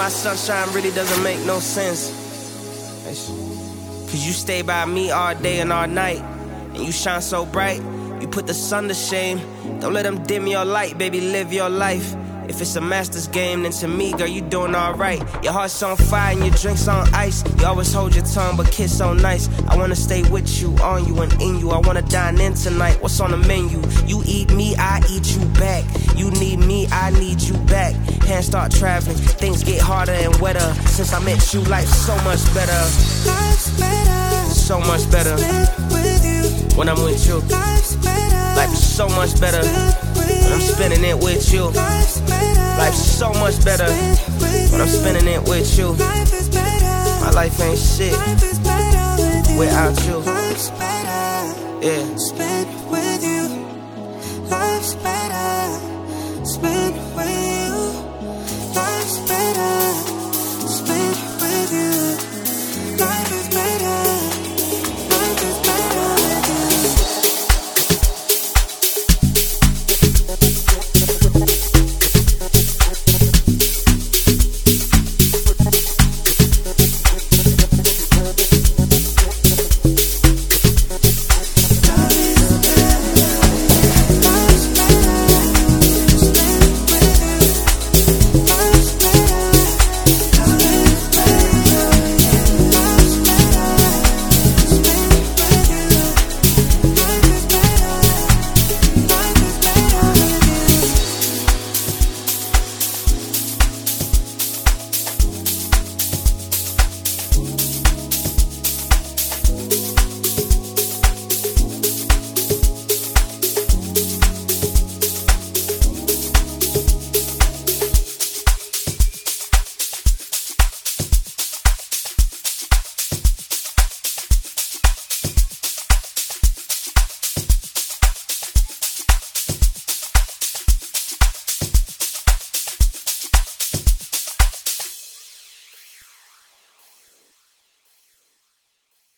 sunshine really doesn't make no sense. Cause you stay by me all day and all night, and you shine so bright, you put the sun to shame. Don't let them dim your light, baby, live your life. If it's a master's game, then to me, girl, you doing alright. Your heart's on fire and your drink's on ice. You always hold your tongue, but kiss so nice. I wanna stay with you, on you, and in you. I wanna dine in tonight, what's on the menu? You eat me, I eat you back. You need me, I need you back. Hands start traveling, things get harder and wetter. Since I met you, life's so much better. Life's better, so much better with you. when I'm with you. Life's better, Life's so much better when I'm spending it with you. Life's so much better when I'm spending it with you. My life ain't shit without you. Yeah.